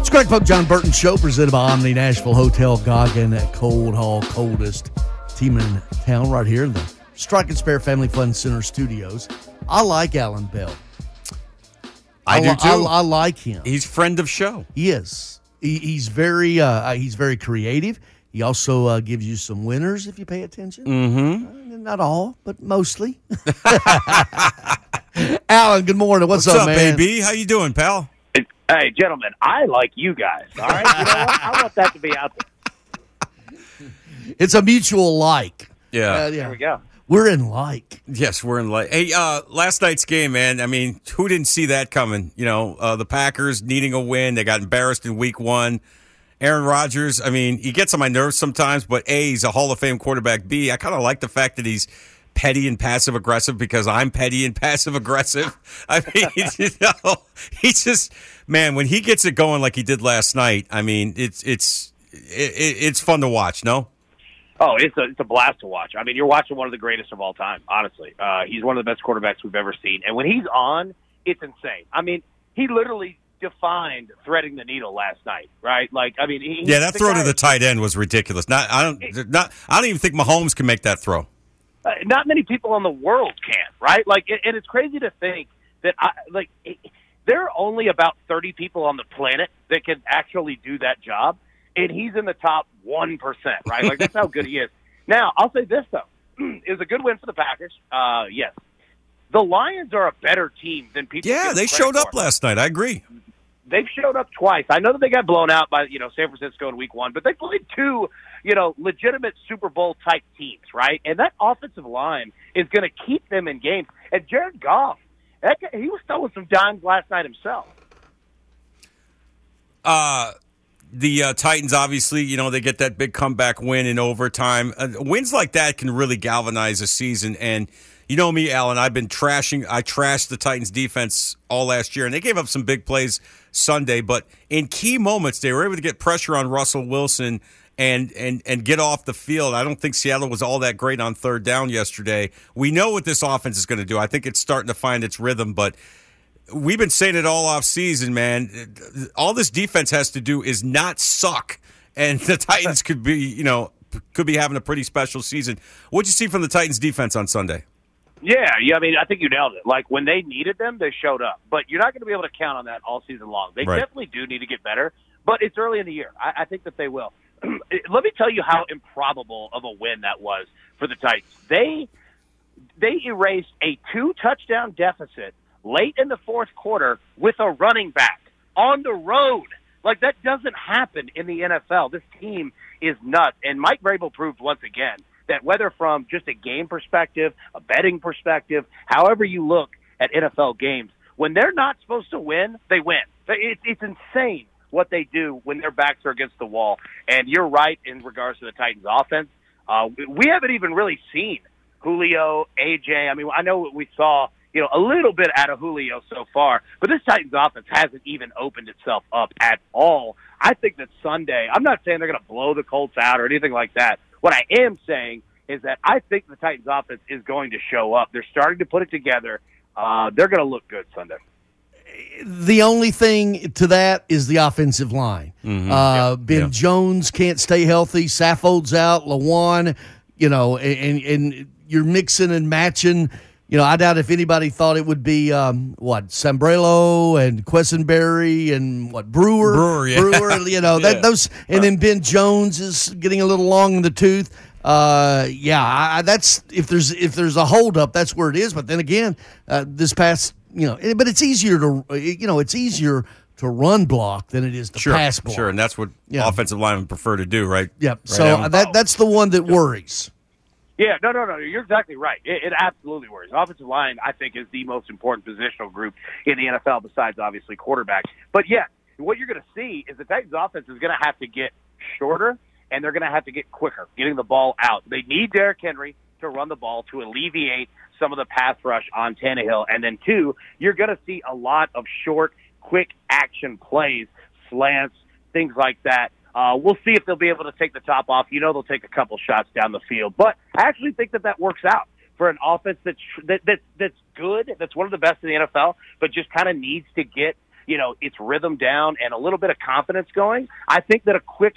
Craig Pope, John Burton Show, presented by Omni Nashville Hotel, Goggin at Cold Hall, coldest team in town, right here in the Strike and Spare Family Fun Center studios. I like Alan Bell. I do too. I like him. He's friend of show. He is. He's very creative. He also gives you some winners if you pay attention. Mm-hmm. Not all, but mostly. Alan, good morning. What's up, man? baby? How you doing, pal? Hey, gentlemen, I like you guys, all right? You know what? I want that to be out there. It's a mutual like. Yeah. There we go. We're in like. Yes, we're in like. Hey, last night's game, man, I mean, who didn't see that coming? You know, the Packers needing a win. They got embarrassed in week 1. Aaron Rodgers, I mean, he gets on my nerves sometimes, but A, he's a Hall of Fame quarterback. B, I kind of like the fact that he's petty and passive aggressive because I'm petty and passive aggressive. I mean, you know, he's just, man, when he gets it going like he did last night, I mean, it's fun to watch. No. Oh, it's a blast to watch. I mean, you're watching one of the greatest of all time. Honestly, he's one of the best quarterbacks we've ever seen, and when he's on, it's insane. I mean, he literally defined threading the needle last night, right? Like, I mean, that throw to the tight end was ridiculous. I don't even think Mahomes can make that throw. Not many people in the world can, right? Like, and it's crazy to think that, there are only about 30 people on the planet that can actually do that job, and he's in the top 1%, right? Like, that's how good he is. Now, I'll say this, though. It was a good win for the Packers. Yes. The Lions are a better team than people Yeah, they showed up last night. I agree. They've showed up twice. I know that they got blown out by, San Francisco in week 1, but they played 2, legitimate Super Bowl type teams, right? And that offensive line is going to keep them in games. And Jared Goff, he was throwing some dimes last night himself. The Titans, obviously, they get that big comeback win in overtime. Wins like that can really galvanize a season. And you know me, Alan, I trashed the Titans defense all last year, and they gave up some big plays Sunday. But in key moments, they were able to get pressure on Russell Wilson and get off the field. I don't think Seattle was all that great on third down yesterday. We know what this offense is going to do. I think it's starting to find its rhythm, but we've been saying it all off season, man. All this defense has to do is not suck, and the Titans could be having a pretty special season. What'd you see from the Titans defense on Sunday? Yeah, I mean, I think you nailed it. Like, when they needed them, they showed up. But you're not going to be able to count on that all season long. They definitely do need to get better, but it's early in the year. I think that they will. Let me tell you how improbable of a win that was for the Titans. They erased a 2-touchdown deficit late in the fourth quarter with a running back on the road. Like, that doesn't happen in the NFL. This team is nuts. And Mike Vrabel proved once again that whether from just a game perspective, a betting perspective, however you look at NFL games, when they're not supposed to win, they win. It's insane what they do when their backs are against the wall. And you're right in regards to the Titans' offense. We haven't even really seen Julio, AJ. I mean, I know we saw a little bit out of Julio so far, but this Titans offense hasn't even opened itself up at all. I think that Sunday, I'm not saying they're going to blow the Colts out or anything like that. What I am saying is that I think the Titans offense is going to show up. They're starting to put it together. They're going to look good Sunday. The only thing to that is the offensive line. Mm-hmm. Ben Jones can't stay healthy. Saffold's out. Lawan, and you're mixing and matching. I doubt if anybody thought it would be Sambrello and Quessenberry and Brewer. Brewer, those, and then Ben Jones is getting a little long in the tooth. That's if there's a holdup, that's where it is. But then again, this past, but it's easier to run block than it is to pass block. Sure, and that's what offensive linemen prefer to do, right? Yep. Right, so that's the one that worries. Yeah, no. You're exactly right. It absolutely worries. Offensive line, I think, is the most important positional group in the NFL besides, obviously, quarterback. But, yeah, what you're going to see is the Titans' offense is going to have to get shorter, and they're going to have to get quicker, getting the ball out. They need Derrick Henry to run the ball to alleviate some of the pass rush on Tannehill. And then, 2, you're going to see a lot of short, quick action plays, slants, things like that. We'll see if they'll be able to take the top off. They'll take a couple shots down the field. But I actually think that works out for an offense that's good, that's one of the best in the NFL, but just kind of needs to get its rhythm down and a little bit of confidence going, I think that a quick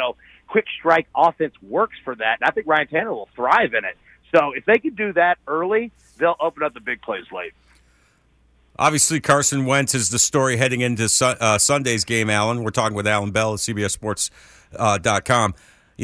strike offense works for that. And I think Ryan Tannehill will thrive in it. So if they can do that early, they'll open up the big plays late. Obviously, Carson Wentz is the story heading into Sunday's game, Alan. We're talking with Alan Bell at CBSSports.com.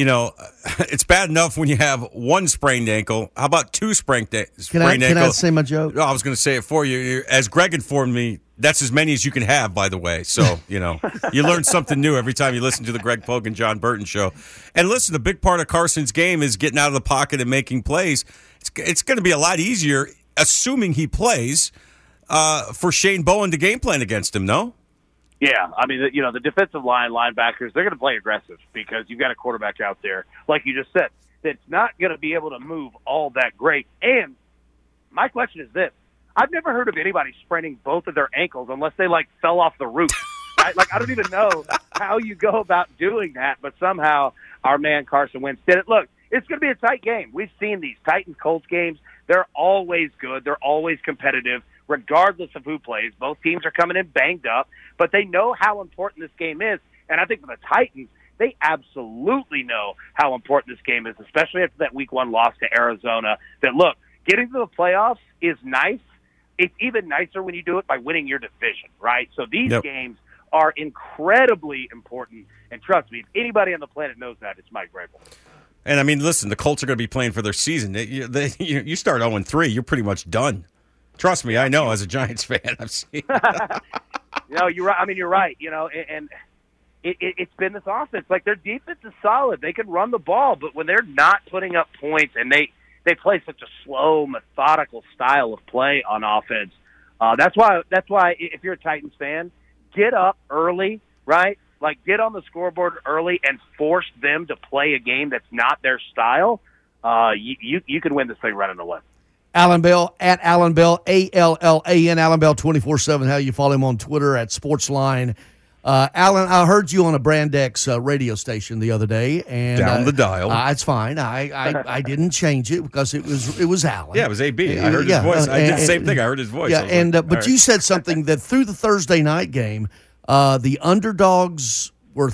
It's bad enough when you have one sprained ankle. How about two sprained ankles? Can I say my joke? No, I was going to say it for you. As Greg informed me, that's as many as you can have, by the way. So, you learn something new every time you listen to the Greg Pogue and John Burton show. And listen, a big part of Carson's game is getting out of the pocket and making plays. It's going to be a lot easier, assuming he plays, for Shane Bowen to game plan against him, no? Yeah, I mean, the defensive line, linebackers, they're going to play aggressive because you've got a quarterback out there, like you just said, that's not going to be able to move all that great. And my question is this. I've never heard of anybody spraining both of their ankles unless they, fell off the roof. Right? I don't even know how you go about doing that, but somehow our man Carson Wentz did it. Look, it's going to be a tight game. We've seen these Titans-Colts games. They're always good. They're always competitive, regardless of who plays. Both teams are coming in banged up, but they know how important this game is. And I think for the Titans, they absolutely know how important this game is, especially after that Week 1 loss to Arizona. That, look, getting to the playoffs is nice. It's even nicer when you do it by winning your division, right? So these games are incredibly important. And trust me, if anybody on the planet knows that, it's Mike Vrabel. And, I mean, listen, the Colts are going to be playing for their season. You start 0-3, you're pretty much done. Trust me, I know. As a Giants fan, I've seen it. You're right. I mean, you're right. And it's been this offense. Their defense is solid. They can run the ball, but when they're not putting up points and they play such a slow, methodical style of play on offense, that's why if you're a Titans fan, get up early, right? Get on the scoreboard early and force them to play a game that's not their style. You can win this thing running away. Alan Bell, at Alan Bell, ALLAN, Alan Bell 24/7. How you follow him on Twitter at Sportsline. Alan, I heard you on a Brand X radio station the other day, and down the dial. It's fine. I didn't change it because it was Alan. Yeah, it was AB. I heard his voice. I did the same thing. I heard his voice. Yeah, but you said something that through the Thursday night game, the underdogs were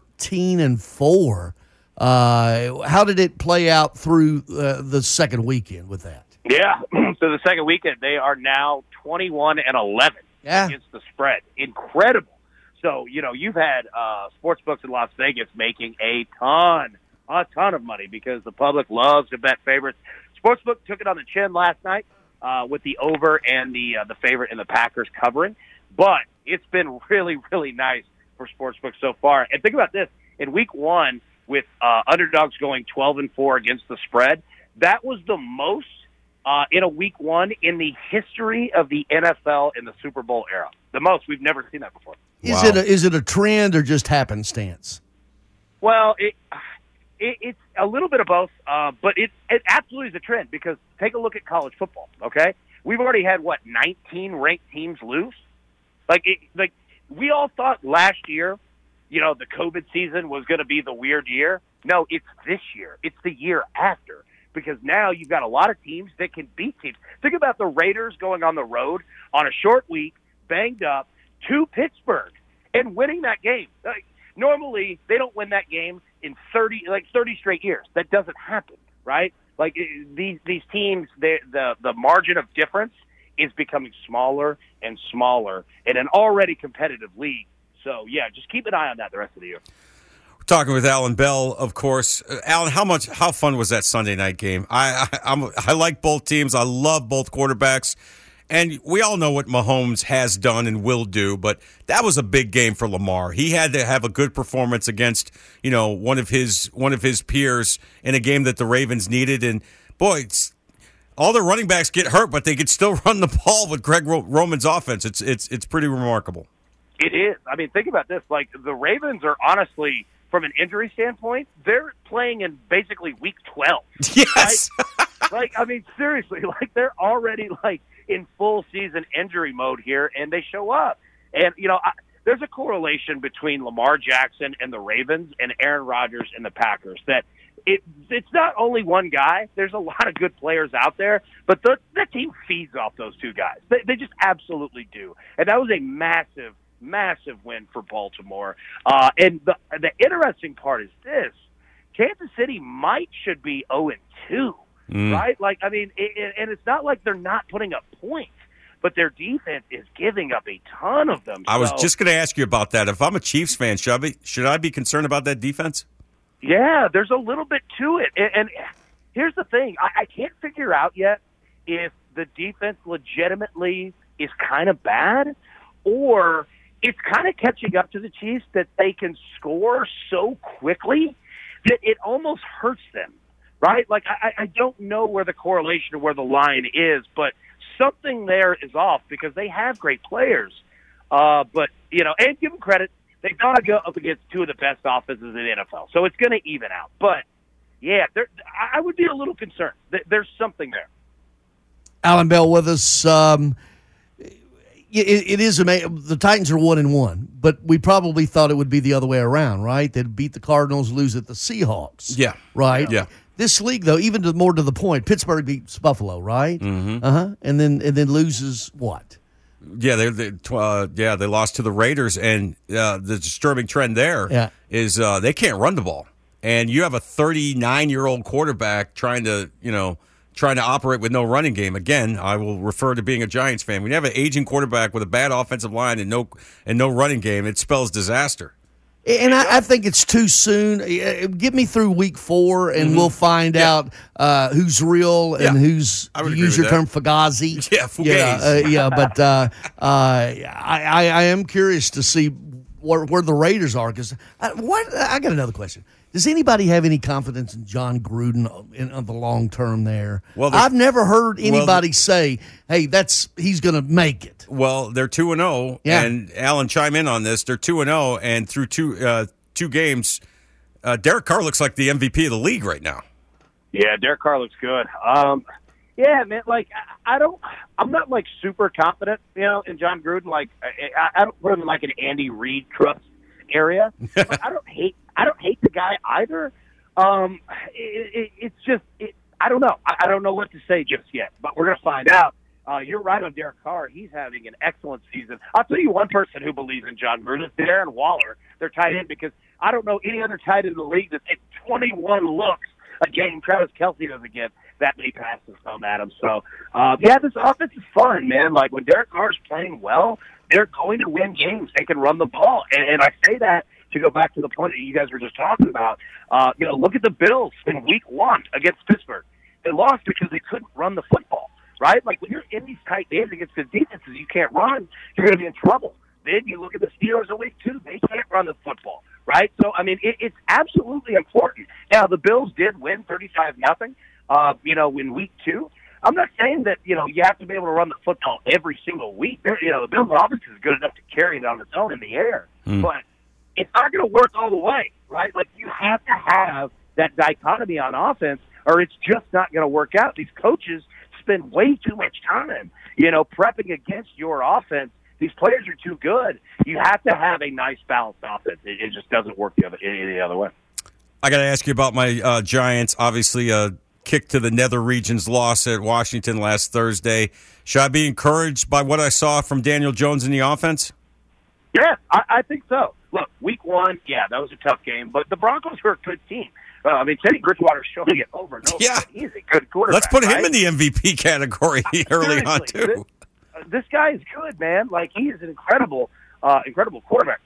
13-4. How did it play out through the second weekend with that? Yeah, so the second weekend, they are now 21-11 against the spread. Incredible. So, you've had sportsbooks in Las Vegas making a ton of money because the public loves to bet favorites. Sportsbook took it on the chin last night with the over and the favorite and the Packers covering. But it's been really, really nice for sportsbooks so far. And think about this. In Week 1, with underdogs going 12-4 against the spread, that was the most in a Week 1 in the history of the NFL in the Super Bowl era. The most. We've never seen that before. Wow. Is it a trend or just happenstance? Well, it's a little bit of both, but it absolutely is a trend because take a look at college football, okay? We've already had, 19 ranked teams lose? We all thought last year, the COVID season was going to be the weird year. No, it's this year. It's the year after. Because now you've got a lot of teams that can beat teams. Think about the Raiders going on the road on a short week, banged up, to Pittsburgh, and winning that game. Normally, they don't win that game in 30 straight years. That doesn't happen, right? These teams, the margin of difference is becoming smaller and smaller in an already competitive league. So, yeah, just keep an eye on that the rest of the year. Talking with Alan Bell, of course. Alan, how fun was that Sunday night game? I like both teams. I love both quarterbacks. And we all know what Mahomes has done and will do, but that was a big game for Lamar. He had to have a good performance against, one of his peers in a game that the Ravens needed. And boy, all the running backs get hurt, but they could still run the ball with Greg Roman's offense. It's pretty remarkable. It is. I mean, think about this. The Ravens are honestly, from an injury standpoint, they're playing in basically Week 12. Yes. Right? Seriously, they're already in full season injury mode here, and they show up. And there's a correlation between Lamar Jackson and the Ravens and Aaron Rodgers and the Packers. That it's not only one guy. There's a lot of good players out there, but the team feeds off those two guys. They just absolutely do. And that was a massive massive win for Baltimore. And the interesting part is this. Kansas City should be 0-2, right? Like, I mean, and it's not like they're not putting up points, but their defense is giving up a ton of them. I was just going to ask you about that. If I'm a Chiefs fan, should I be concerned about that defense? Yeah, there's a little bit to it. And here's the thing. I can't figure out yet if the defense legitimately is kind of bad or it's kind of catching up to the Chiefs that they can score so quickly that it almost hurts them, right? Like, I don't know where the correlation or where the line is, but something there is off because they have great players. But, and give them credit, they've got to go up against two of the best offenses in the NFL. So it's going to even out. But, yeah, I would be a little concerned. There's something there. Alan Bell with us. It is amazing. The Titans are 1-1, but we probably thought it would be the other way around, right? They'd beat the Cardinals, lose at the Seahawks. Yeah. Right? Yeah. This league, though, even more to the point, Pittsburgh beats Buffalo, right? Mm-hmm. And then loses what? Yeah, they lost to the Raiders, and the disturbing trend there is they can't run the ball. And you have a 39-year-old quarterback trying to operate with no running game. Again, I will refer to being a Giants fan. When you have an aging quarterback with a bad offensive line and no running game, it spells disaster. And I think it's too soon. Get me through week 4, and we'll find out who's real and who's, to use your term, Fugazi. Yeah, Fugazi. But I am curious to see where the Raiders are. Because I got another question. Does anybody have any confidence in John Gruden on the long term there? Well, I've never heard anybody say, "Hey, he's going to make it." Well, they're 2-0, and Alan, chime in on this. They're 2-0, and through two games, Derek Carr looks like the MVP of the league right now. Yeah, Derek Carr looks good. Yeah, man. Like I'm not like super confident, in John Gruden. Like I don't put him in like an Andy Reid trust area. But I don't hate the guy either. It's just I don't know. I don't know what to say just yet, but we're gonna find out. You're right on Derek Carr. He's having an excellent season. I'll tell you one person who believes in John Gruden is Darren Waller, their tight end, because I don't know any other tight end in the league that takes 21 looks a game. Travis Kelce doesn't get that many passes from Adams. So, this offense is fun, man. Like, when Derek Carr is playing well, they're going to win games. They can run the ball. And I say that to go back to the point that you guys were just talking about. Look at the Bills in week 1 against Pittsburgh. They lost because they couldn't run the football, right? Like, when you're in these tight games against the defenses, you can't run, you're going to be in trouble. Then you look at the Steelers in week 2, they can't run the football, right? So, I mean, it's absolutely important. Now, the Bills did win 35-0, in week 2. I'm not saying that, you have to be able to run the football every single week. The Bills' offense is good enough to carry it on its own in the air. But it's not going to work all the way, right? Like, you have to have that dichotomy on offense, or it's just not going to work out. These coaches spend way too much time, prepping against your offense. These players are too good. You have to have a nice, balanced offense. It just doesn't work any other way. I got to ask you about my Giants. Obviously, kick to the nether regions loss at Washington last Thursday. Should I be encouraged by what I saw from Daniel Jones in the offense? Yeah, I think so. Look, week 1, that was a tough game, but the Broncos were a good team. Teddy Bridgewater's showing it over and over. Yeah. He's a good quarterback. Let's put him in the MVP category early on, too. This guy is good, man. Like, he is an incredible quarterback.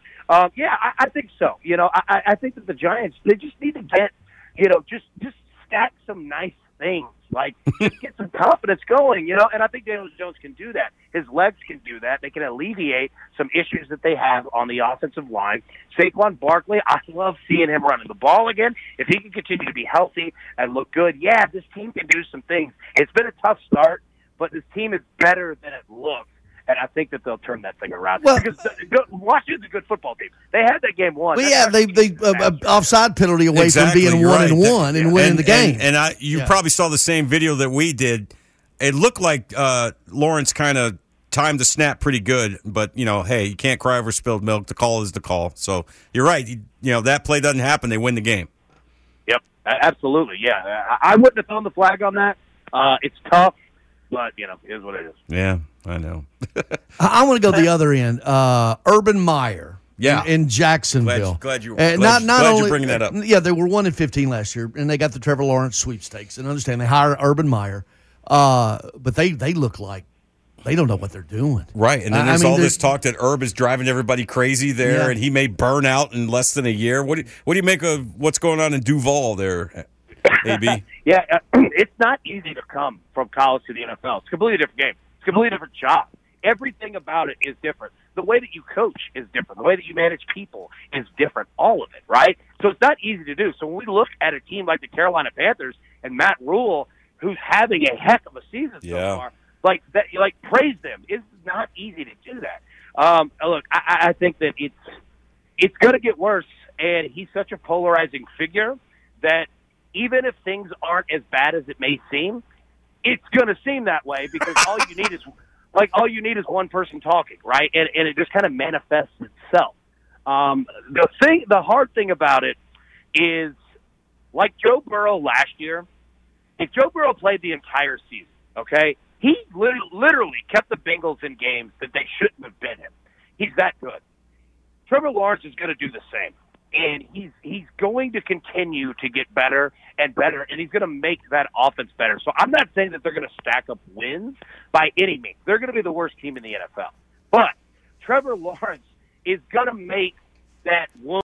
I think so. I think that the Giants, they just need to get, just stack some nice things. Like, just get some confidence going, and I think Daniel Jones can do that. His legs can do that. They can alleviate some issues that they have on the offensive line. Saquon Barkley, I love seeing him running the ball again. If he can continue to be healthy and look good, this team can do some things. It's been a tough start, but this team is better than it looks. And I think that they'll turn that thing around. Well, because Washington's a good football team. They had that game won. Well, they offside penalty away from being 1-1 and winning the game. And you probably saw the same video that we did. It looked like Lawrence kind of timed the snap pretty good, but hey, you can't cry over spilled milk. The call is the call. So you're right. That play doesn't happen. They win the game. Yep, absolutely. Yeah, I wouldn't have thrown the flag on that. It's tough. but it is what it is. Yeah, I know. I want to go the other end. Urban Meyer. Yeah. In Jacksonville. Glad you're bringing that up. Yeah, they were 1-15 last year, and they got the Trevor Lawrence sweepstakes. And understand they hire Urban Meyer, but they look like they don't know what they're doing. Right, and then there's all this talk that Herb is driving everybody crazy there, and he may burn out in less than a year. What do you make of what's going on in Duval there, AB? Yeah, it's not easy to come from college to the NFL. It's a completely different game. It's a completely different job. Everything about it is different. The way that you coach is different. The way that you manage people is different. All of it, right? So it's not easy to do. So when we look at a team like the Carolina Panthers and Matt Rule, who's having a heck of a season so far, like that, praise them. It's not easy to do that. Look, I think that it's going to get worse, and he's such a polarizing figure that even if things aren't as bad as it may seem, it's going to seem that way because all you need is one person talking, right? And it just kind of manifests itself. The hard thing about it is, like Joe Burrow last year, if Joe Burrow played the entire season, okay, he literally kept the Bengals in games that they shouldn't have been in. He's that good. Trevor Lawrence is going to do the same. And he's going to continue to get better and better, and he's going to make that offense better. So I'm not saying that they're going to stack up wins by any means. They're going to be the worst team in the NFL. But Trevor Lawrence is going to make that one